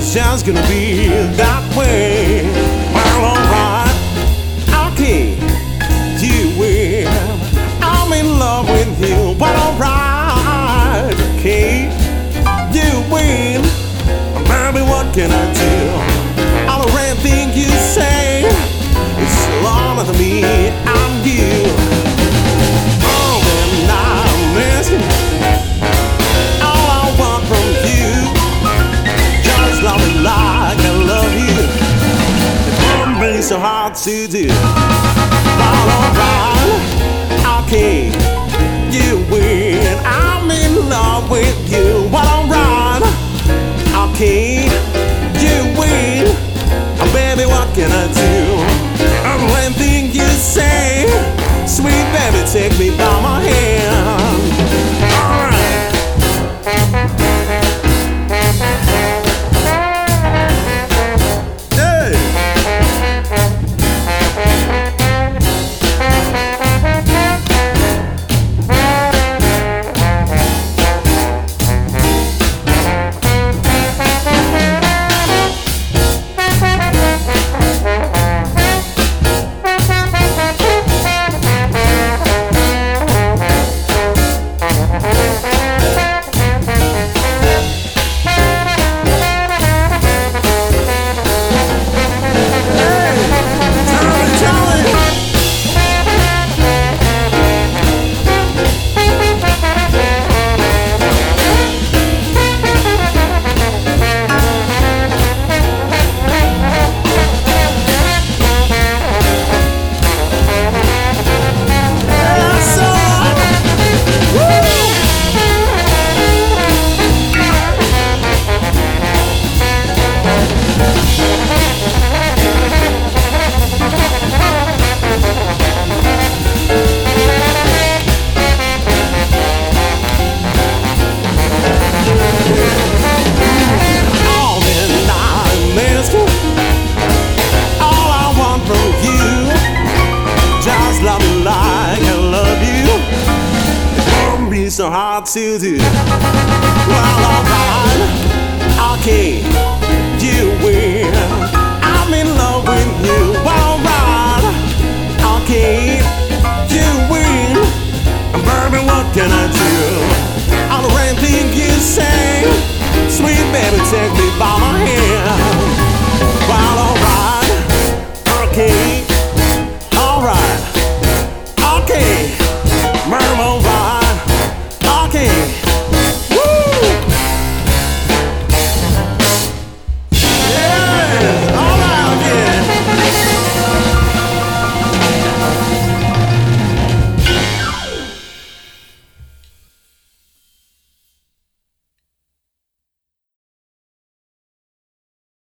just gonna be that way. Well, alright, okay, you win. I'm in love with you, but alright, okay, you win. Baby, what can I do? All the random things you say is long to me, I'm you. Oh, and I'm missing all I want from you. Just love me like I love you. It won't be so hard to do. Well, alright, okay, you win. I'm in love with you. Well, alright, okay, you win. Oh, baby, what can I do? Everything you say, sweet baby, take me by my hand. Alright. So hard to do. Well, alright, okay.